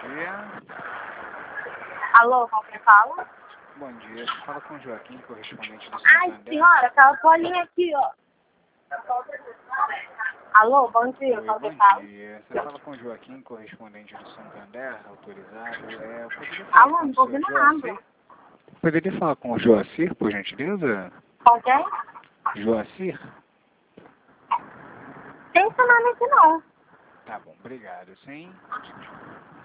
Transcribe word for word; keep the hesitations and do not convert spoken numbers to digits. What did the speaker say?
dia. Alô, qual que fala? Bom dia, você fala com o Joaquim, correspondente do Ai, Santander. senhora, aquela bolinha aqui, ó. Alô, bom dia, Oi, qual bom que fala? dia. Você fala com o Joaquim, correspondente do Santander, autorizado. É, eu poderia falar Alô, com não o tô senhor ouvindo Joacir? nada. Poderia falar com o Joacir, por gentileza? Qual que é? Joacir? Tem esse nome aqui não. Tá bom, obrigado, sim.